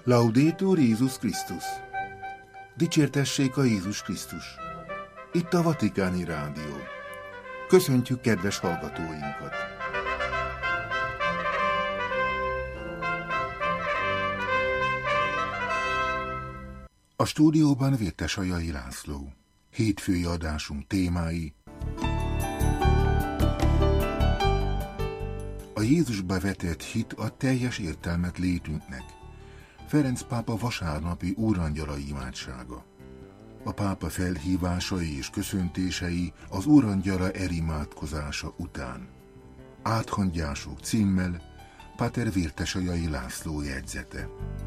Laudetur Jézus Krisztus! Dicsértessék a Jézus Krisztus! Itt a Vatikáni Rádió. Köszöntjük kedves hallgatóinkat! A stúdióban Vértesajai László. Hétfői adásunk témái: a Jézusba vetett hit a teljes értelmet létünknek. Ferenc pápa vasárnapi úrangyalai imádsága. A pápa felhívásai és köszöntései az úrangyala erimádkozása után. Áthangyások címmel Páter Vértesajai László jegyzete.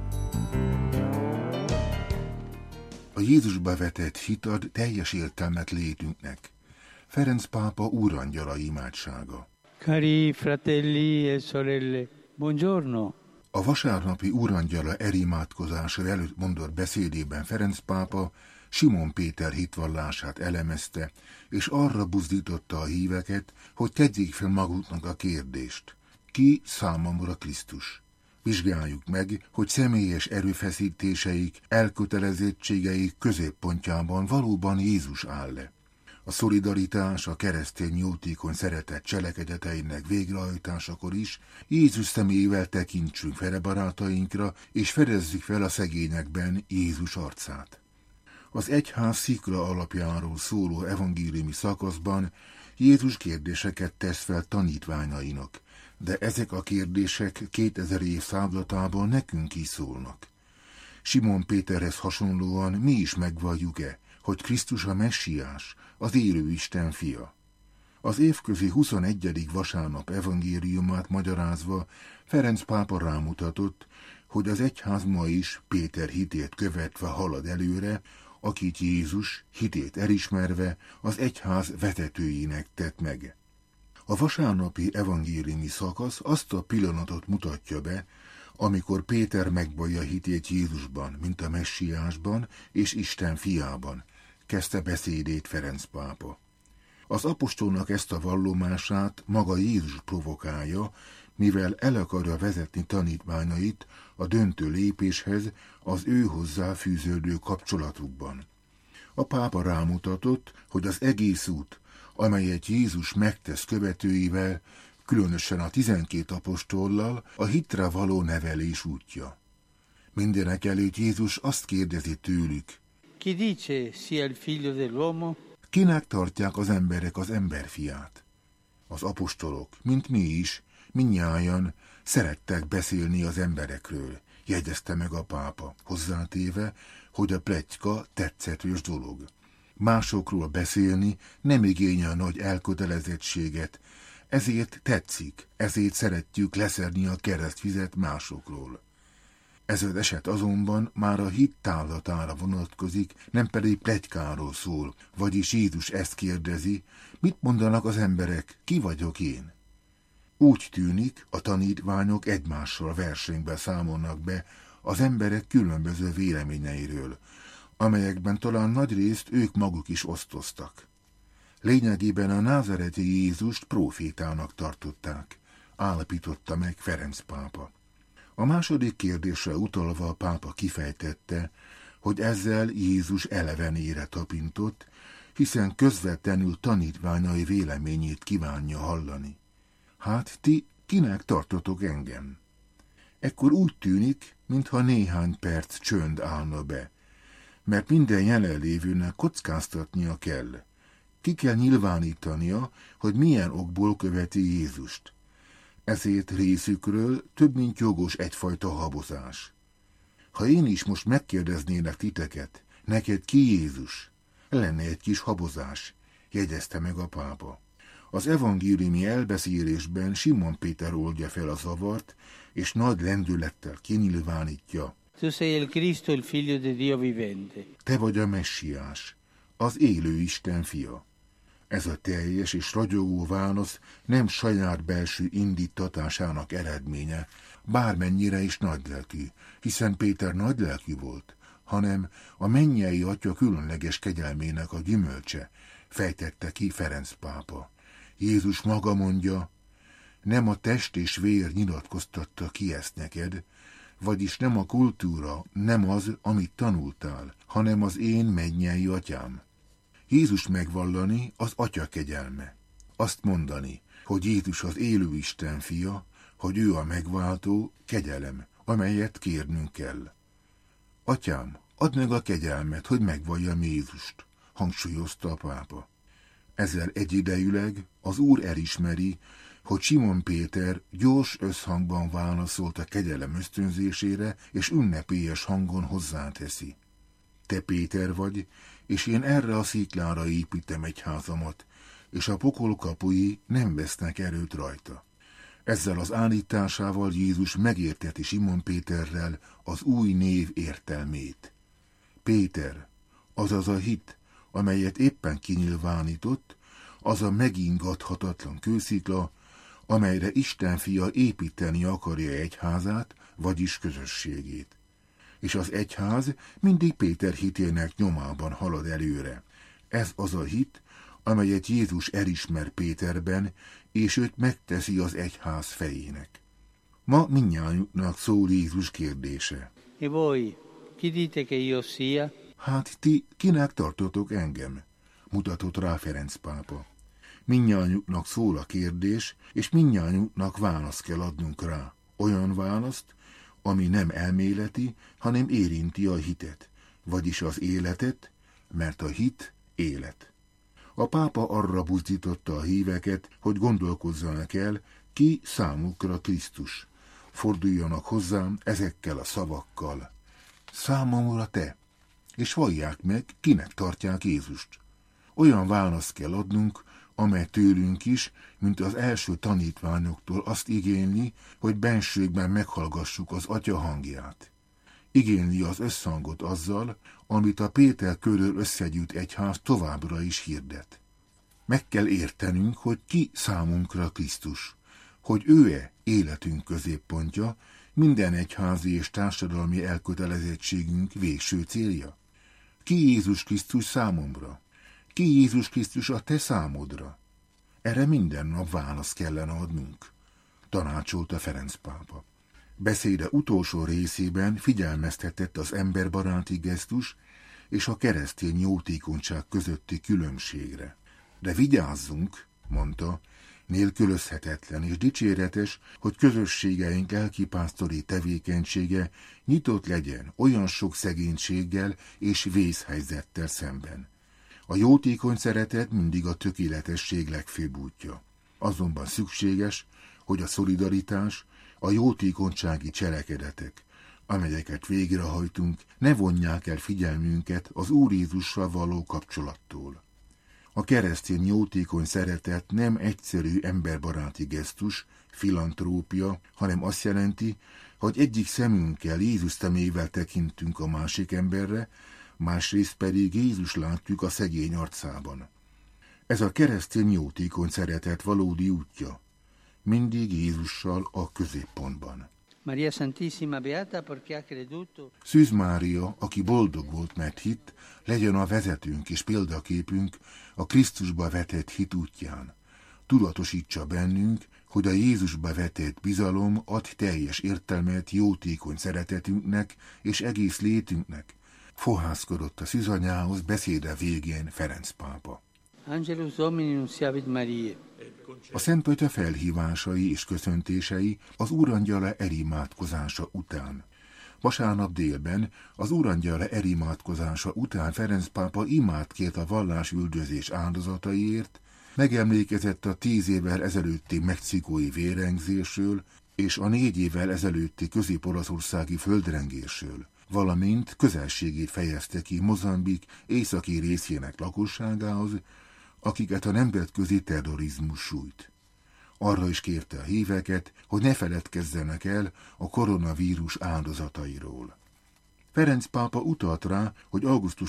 A Jézusba vetett hit ad teljes értelmet létünknek. Ferenc pápa úrangyala imádsága. Cari fratelli e sorelle, buongiorno. A vasárnapi úrangyala erimádkozása előtt mondott beszédében Ferenc pápa Simon Péter hitvallását elemezte, és arra buzdította a híveket, hogy tegyék fel maguknak a kérdést: ki számomra Krisztus? Vizsgáljuk meg, hogy személyes erőfeszítéseik, elkötelezettségeik középpontjában valóban Jézus áll-e. A szolidaritás, a keresztény jótékony szeretet cselekedeteinek végrehajtásakor is Jézus személyével tekintsünk fel barátainkra, és fedezzük fel a szegényekben Jézus arcát. Az egyház szikra alapjáról szóló evangéliumi szakaszban Jézus kérdéseket tesz fel tanítványainak, de ezek a kérdések 2000 év szávlatában nekünk is szólnak. Simon Péterhez hasonlóan mi is megvalljuk-e, hogy Krisztus a messiás, az élő Isten fia? Az évközi 21. vasárnap evangéliumát magyarázva Ferenc pápa rámutatott, hogy az egyház ma is Péter hitét követve halad előre, akit Jézus hitét elismerve az egyház vezetőjének tett meg. A vasárnapi evangéliumi szakasz azt a pillanatot mutatja be, amikor Péter megvallja hitét Jézusban, mint a messiásban és Isten fiában, kezdte beszédét Ferenc pápa. Az apostolnak ezt a vallomását maga Jézus provokálja, mivel el akarja vezetni tanítványait a döntő lépéshez az ő hozzá fűződő kapcsolatukban. A pápa rámutatott, hogy az egész út, amelyet Jézus megtesz követőivel, különösen a 12 apostollal, a hitre való nevelés útja. Mindenek előtt Jézus azt kérdezi tőlük: Chi dice sia il figlio dell'uomo? Kinek tartják az emberek az emberfiát? Az apostolok, mint mi is, mindnyájan szerettek beszélni az emberekről, jegyezte meg a pápa, hozzátéve, hogy a pletyka tetszetős dolog. Másokról beszélni nem igényel nagy elkötelezettséget, ezért tetszik, ezért szeretjük leszedni a keresztvizet másokról. Ez az eset azonban már a hit távlatára vonatkozik, nem pedig pletykáról szól, vagyis Jézus ezt kérdezi: mit mondanak az emberek, ki vagyok én? Úgy tűnik, a tanítványok egymással versenyben számolnak be az emberek különböző véleményeiről, amelyekben talán nagyrészt ők maguk is osztoztak. Lényegében a názareti Jézust prófétának tartották, állapította meg Ferenc pápa. A második kérdésre utalva a pápa kifejtette, hogy ezzel Jézus elevenére tapintott, hiszen közvetlenül tanítványai véleményét kívánja hallani. Hát ti kinek tartotok engem? Ekkor úgy tűnik, mintha néhány perc csönd állna be, mert minden jelenlévőnek kockáztatnia kell. Ki kell nyilvánítania, hogy milyen okból követi Jézust. Ezért részükről több mint jogos egyfajta habozás. Ha én is most megkérdeznélek titeket, neked ki Jézus? Lenne egy kis habozás, jegyezte meg a pápa. Az evangéliumi elbeszélésben Simon Péter oldja fel a zavart, és nagy lendülettel kinyilvánítja: Tu sei il Cristo, il figlio di Dio vivente. Te vagy a messiás, az élő Isten fia. Ez a teljes és ragyogó válasz nem saját belső indítatásának eredménye, bármennyire is nagylelkű, hiszen Péter nagylelkű volt, hanem a mennyei Atya különleges kegyelmének a gyümölcse, fejtette ki Ferenc pápa. Jézus maga mondja: nem a test és vér nyilatkoztatta ki ezt neked, vagyis nem a kultúra, nem az, amit tanultál, hanem az én mennyei atyám. Jézus megvallani az atya kegyelme. Azt mondani, hogy Jézus az élő Isten fia, hogy ő a megváltó, kegyelem, amelyet kérnünk kell. Atyám, add meg a kegyelmet, hogy megvalljam Jézust, hangsúlyozta a pápa. Ezzel egyidejűleg az Úr elismeri, hogy Simon Péter gyors összhangban válaszolt a kegyelem ösztönzésére, és ünnepélyes hangon hozzáteszi. Te Péter vagy, és én erre a sziklára építem egyházamat, és a pokol kapui nem vesznek erőt rajta. Ezzel az állításával Jézus megérteti Simon Péterrel az új név értelmét. Péter, azaz a hit, amelyet éppen kinyilvánított, az a megingathatatlan kőszikla, amelyre Isten fia építeni akarja egyházát, vagyis közösségét. És az egyház mindig Péter hitének nyomában halad előre. Ez az a hit, amelyet Jézus elismer Péterben, és őt megteszi az egyház fejének. Ma mindnyájunknak szól Jézus kérdése. E voi, chi dite che io sia? Hát ti kinek tartotok engem? Mutatott rá Ferenc pápa. Mindnyájunknak szól a kérdés, és mindnyájunknak választ kell adnunk rá. Olyan választ, ami nem elméleti, hanem érinti a hitet, vagyis az életet, mert a hit élet. A pápa arra buzdította a híveket, hogy gondolkozzanak el, ki számukra Krisztus. Forduljanak hozzám ezekkel a szavakkal. Számomra te, és vallják meg, kinek tartják Jézust. Olyan választ kell adnunk, amely tőlünk is, mint az első tanítványoktól azt igényli, hogy bensőkben meghallgassuk az Atya hangját. Igényli az összhangot azzal, amit a Péter körül összegyűjt egyház továbbra is hirdet. Meg kell értenünk, hogy ki számunkra Krisztus, hogy ő-e életünk középpontja, minden egyházi és társadalmi elkötelezettségünk végső célja. Ki Jézus Krisztus számomra? Ki Jézus Krisztus a te számodra? Erre minden nap választ kellene adnunk, tanácsolta Ferenc pápa. Beszéde utolsó részében figyelmeztetett az emberbaráti gesztus és a keresztény jótékonyság közötti különbségre. De vigyázzunk, mondta, nélkülözhetetlen és dicséretes, hogy közösségeink lelkipásztori tevékenysége nyitott legyen olyan sok szegénységgel és vészhelyzettel szemben. A jótékony szeretet mindig a tökéletesség legfőbb útja. Azonban szükséges, hogy a szolidaritás, a jótékonysági cselekedetek, amelyeket végrehajtunk, ne vonják el figyelmünket az Úr Jézussal való kapcsolattól. A keresztény jótékony szeretet nem egyszerű emberbaráti gesztus, filantrópia, hanem azt jelenti, hogy egyik szemünkkel Jézus szemével tekintünk a másik emberre, másrészt pedig Jézus látjuk a szegény arcában. Ez a keresztény jótékony szeretet valódi útja, mindig Jézussal a középpontban. Maria Santissima Beata perché ha creduto. Szűz Mária, aki boldog volt, mert hitt, legyen a vezetőnk és példaképünk a Krisztusba vetett hit útján. Tudatosítsa bennünk, hogy a Jézusba vetett bizalom ad teljes értelmet jótékony szeretetünknek és egész létünknek, fohászkodott a szűzanyához beszéde végén Ferenc pápa. Angelus Domini nunciavit Mariae. A Szentpötye felhívásai és köszöntései az Úrangyala erimádkozása után. Vasárnap délben az Úrangyala erimádkozása után Ferenc pápa imát kért a vallásüldözés áldozataiért, megemlékezett a 10 évvel ezelőtti mexikói vérengzésről és a 4 évvel ezelőtti közép-olaszországi földrengésről, valamint közelségét fejezte ki Mozambik északi részének lakosságához, akiket a nemzetközi terrorizmus sújt. Arra is kérte a híveket, hogy ne feledkezzenek el a koronavírus áldozatairól. Ferenc pápa utalt rá, hogy augusztus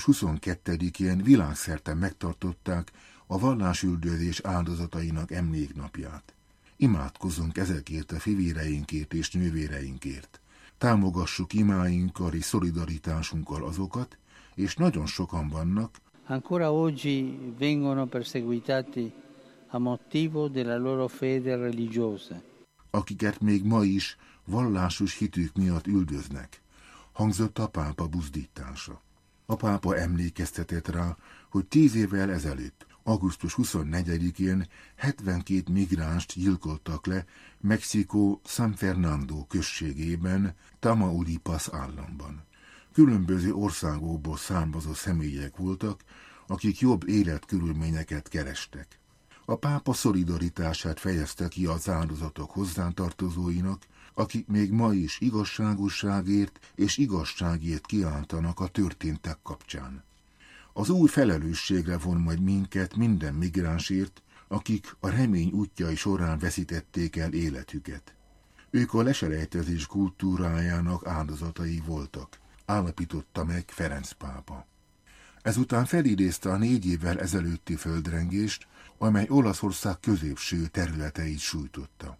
22-én világszerte megtartották a vallásüldözés áldozatainak emléknapját. Imádkozzunk ezekért a fivéreinkért és nővéreinkért. Támogassuk imáinkkal és szolidaritásunkkal azokat, és nagyon sokan vannak, Ancora oggi vengono perseguitati a motivo della loro fede religiosa. akiket még ma is vallásos hitük miatt üldöznek, hangzott a pápa buzdítása. A pápa emlékeztetett rá, hogy 10 évvel ezelőtt, augusztus 24-én 72 migránst gyilkoltak le Mexikó San Fernando községében, Tamaulipas államban. Különböző országokból származó személyek voltak, akik jobb életkörülményeket kerestek. A pápa szolidaritását fejezte ki az áldozatok hozzátartozóinak, akik még ma is igazságosságért és igazságért kiáltanak a történtek kapcsán. Az új felelősségre von majd minket minden migránsért, akik a remény útjai során veszítették el életüket. Ők a leselejtezés kultúrájának áldozatai voltak, állapította meg Ferenc pápa. Ezután felidézte a 4 évvel ezelőtti földrengést, amely Olaszország középső területeit sújtotta.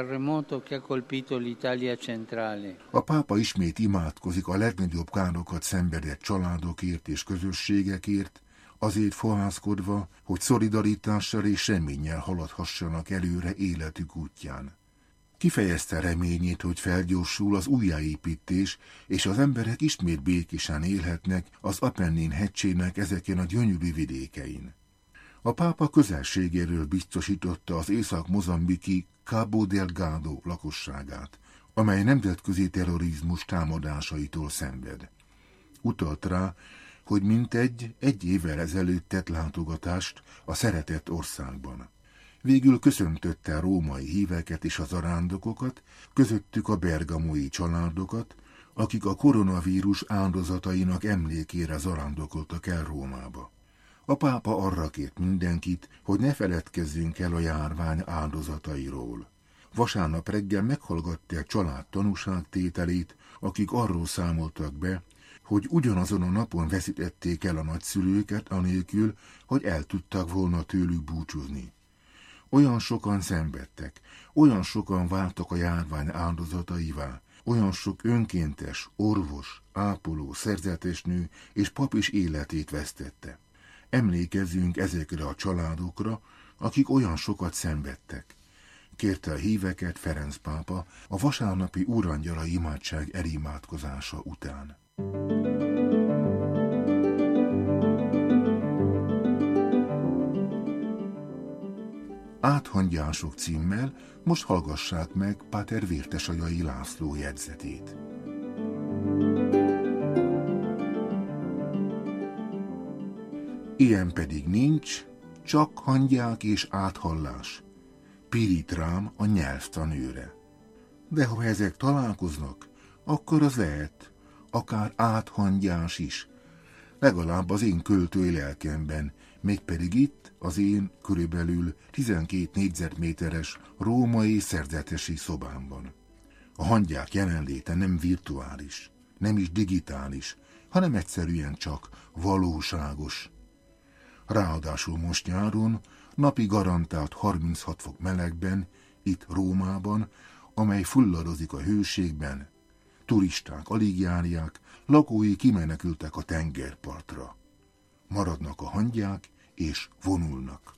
A pápa ismét imádkozik a legnagyobb károkat szenvedett családokért és közösségekért, azért fohászkodva, hogy szolidaritással és reménnyel haladhassanak előre életük útján. Kifejezte reményét, hogy felgyorsul az újjáépítés, és az emberek ismét békésen élhetnek az Apennin hegységnek ezeken a gyönyörű vidékein. A pápa közelségéről biztosította az észak-mozambiki Cabo Delgado lakosságát, amely nemzetközi terrorizmus támadásaitól szenved. Utalt rá, hogy mintegy 1 évvel ezelőtt tett látogatást a szeretett országban. Végül köszöntötte a római híveket és a zarándokokat, közöttük a bergamói családokat, akik a koronavírus áldozatainak emlékére zarándokoltak el Rómába. A pápa arra kért mindenkit, hogy ne feledkezzünk el a járvány áldozatairól. Vasárnap reggel meghallgatták család tanúságtételét, akik arról számoltak be, hogy ugyanazon a napon veszítették el a nagyszülőket anélkül, hogy el tudtak volna tőlük búcsúzni. Olyan sokan szenvedtek, olyan sokan váltak a járvány áldozataivá, olyan sok önkéntes, orvos, ápoló, szerzetesnő és pap is életét vesztette. Emlékezzünk ezekre a családokra, akik olyan sokat szenvedtek. Kérte a híveket Ferenc pápa a vasárnapi Úrangyala imádság elimádkozása után. Áthangyások címmel most hallgassák meg Páter Vértesajai László jegyzetét. Ilyen pedig nincs, csak hangyák és áthallás. Pirít rám a nyelvtanőre. De ha ezek találkoznak, akkor az lehet, akár áthangyás is. Legalább az én költői lelkemben, mégpedig itt, az én körülbelül 12 négyzetméteres római szerzetesi szobámban. A hangyák jelenléte nem virtuális, nem is digitális, hanem egyszerűen csak valóságos. Ráadásul most nyáron, napi garantált 36 fok melegben, itt Rómában, amely fulladozik a hőségben, turisták alig járják, lakói kimenekültek a tengerpartra. Maradnak a hangyák, és vonulnak.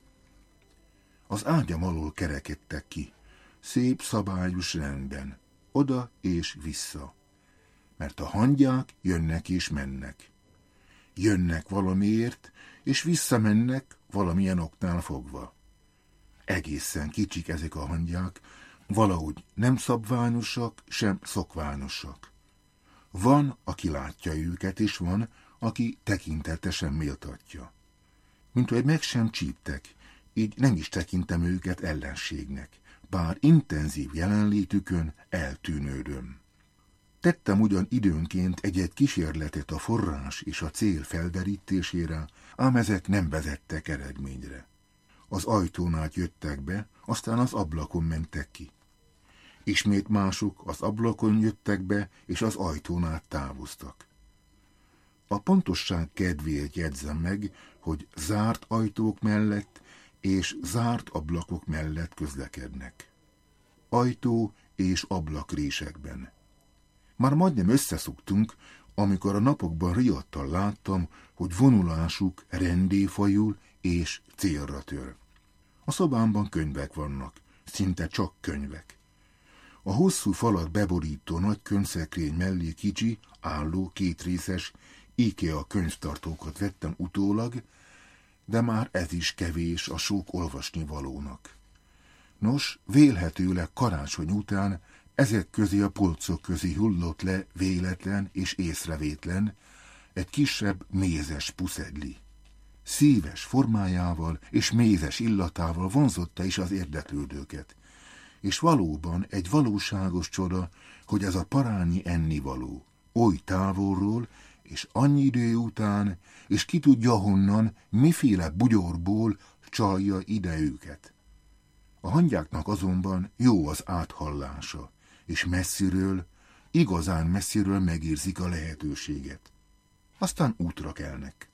Az ágyam alól kerekedtek ki, szép szabályos rendben, oda és vissza. Mert a hangyák jönnek és mennek. Jönnek valamiért, és visszamennek valamilyen oknál fogva. Egészen kicsik ezek a hangyák, valahogy nem szabványosak, sem szokványosak. Van, aki látja őket, és van, aki tekintetesen méltatja. Mint hogy meg sem csíptek, így nem is tekintem őket ellenségnek, bár intenzív jelenlétükön eltűnődöm. Tettem ugyan időnként egy-egy kísérletet a forrás és a cél felderítésére, ám ezek nem vezettek eredményre. Az ajtón át jöttek be, aztán az ablakon mentek ki. Ismét mások az ablakon jöttek be, és az ajtón át távoztak. A pontosság kedvéért jegyzem meg, hogy zárt ajtók mellett és zárt ablakok mellett közlekednek. Ajtó és ablakrésekben. Már majdnem összeszoktunk, amikor a napokban riadtan láttam, hogy vonulásuk renddé fajul és célra tör. A szobámban könyvek vannak, szinte csak könyvek. A hosszú falat beborító nagy könyvszekrény mellé kicsi, álló, kétrészes IKEA könyvtartókat vettem utólag, de már ez is kevés a sok olvasnivalónak. Nos, vélhetőleg karácsony után ezek közé a polcok közé hullott le véletlen és észrevétlen egy kisebb mézes puszedli. Szíves formájával és mézes illatával vonzotta is az érdeklődőket. És valóban egy valóságos csoda, hogy ez a parányi ennivaló oly távolról és annyi idő után, és ki tudja honnan, miféle bugyorból csalja ide őket. A hangyáknak azonban jó az áthallása, és messziről, igazán messziről megérzik a lehetőséget. Aztán útra kelnek.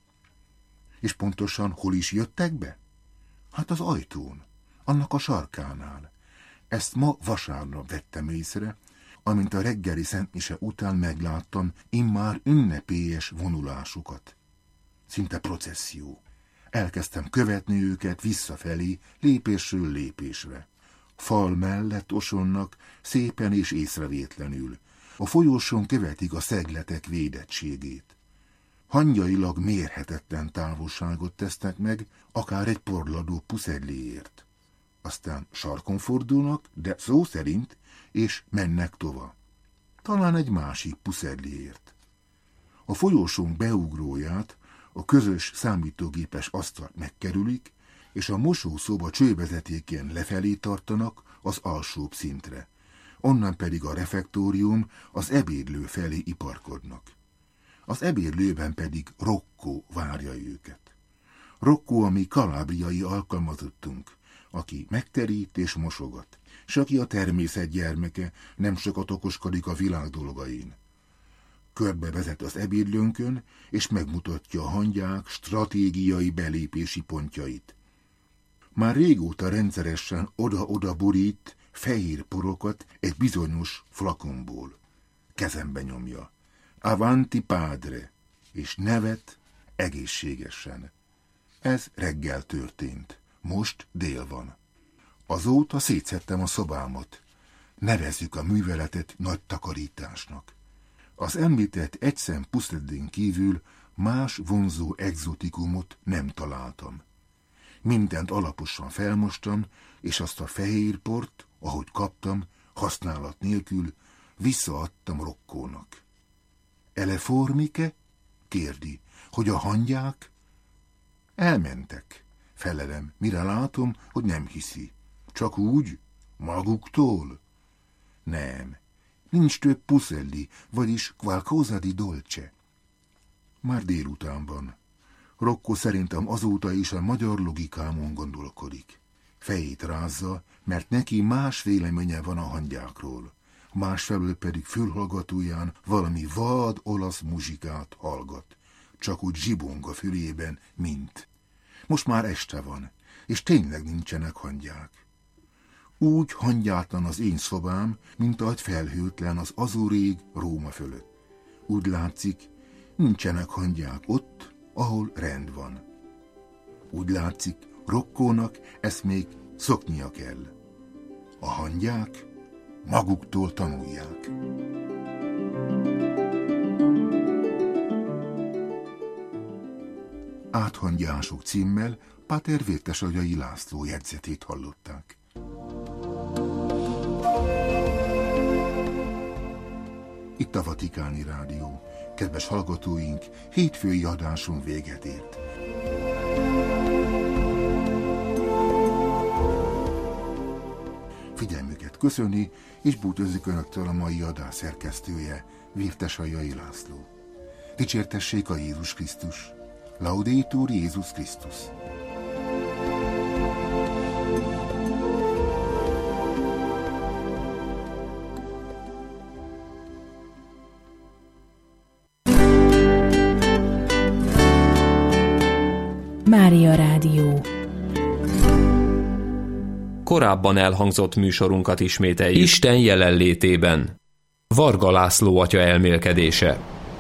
És pontosan hol is jöttek be? Hát az ajtón, annak a sarkánál. Ezt ma vasárnap vettem észre, amint a reggeli szentmise után megláttam immár ünnepélyes vonulásukat. Szinte processzió. Elkezdtem követni őket visszafelé, lépésről lépésre. Fal mellett osonnak, szépen és észrevétlenül. A folyóson követik a szegletek védettségét. Hangyailag mérhetetlen távolságot tesznek meg, akár egy porladó puszedliért. Aztán sarkon fordulnak, de szó szerint, és mennek tova. Talán egy másik puszedliért. A folyósón beugróját, a közös számítógépes asztalt megkerülik, és a mosószoba csővezetékén lefelé tartanak az alsóbb szintre. Onnan pedig a refektórium, az ebédlő felé iparkodnak. Az ebédlőben pedig Rocco várja őket. Rocco a mi kalábriai alkalmazottunk, aki megterít és mosogat, s aki a természet gyermeke, nem sokat okoskodik a világ dolgain. Körbevezet az ebédlőnkön, és megmutatja a hangyák stratégiai belépési pontjait. Már régóta rendszeresen oda-oda borít fehér porokat egy bizonyos flakonból. Kezembe nyomja. Avanti padre, és nevet egészségesen. Ez reggel történt. Most dél van. Azóta szétszedtem a szobámat. Nevezzük a műveletet nagy takarításnak. Az említett egyszem puszedlin kívül más vonzó egzotikumot nem találtam. Mindent alaposan felmostam, és azt a fehér port, ahogy kaptam, használat nélkül, visszaadtam Roccónak. Eleformike? Kérdi, hogy a hangyák? Elmentek. Felelem, mire látom, hogy nem hiszi. Csak úgy? Maguktól? Nem. Nincs több puszedli, vagyis qualcosa di dolce. Már délutánban. Rocco szerintem azóta is a magyar logikámon gondolkodik. Fejét rázza, mert neki más véleménye van a hangyákról. Másfelől pedig fülhallgatóján valami vad olasz muzsikát hallgat. Csak úgy zsibong a fülében, mint. Most már este van, és tényleg nincsenek hangyák. Úgy hangyátlan az én szobám, mint ahogy felhőtlen az azurég Róma fölött. Úgy látszik, nincsenek hangyák ott, ahol rend van. Úgy látszik, Roccónak ezt még szoknia kell. A hangyák maguktól tanulják. Áthangyások címmel Páter Vértesagyai László jegyzetét hallották. Itt a Vatikáni Rádió. Kedves hallgatóink, hétfői adáson véget ért. Figyelmüket köszöni, és búcsúzik Önöktől a mai adás szerkesztője, Vértesagyai László. Dicsértessék a Jézus Krisztus! Laudetur Jézus Krisztus! Mária Rádió. Korábban elhangzott műsorunkat ismételjük. Isten jelenlétében. Varga László atya elmélkedése.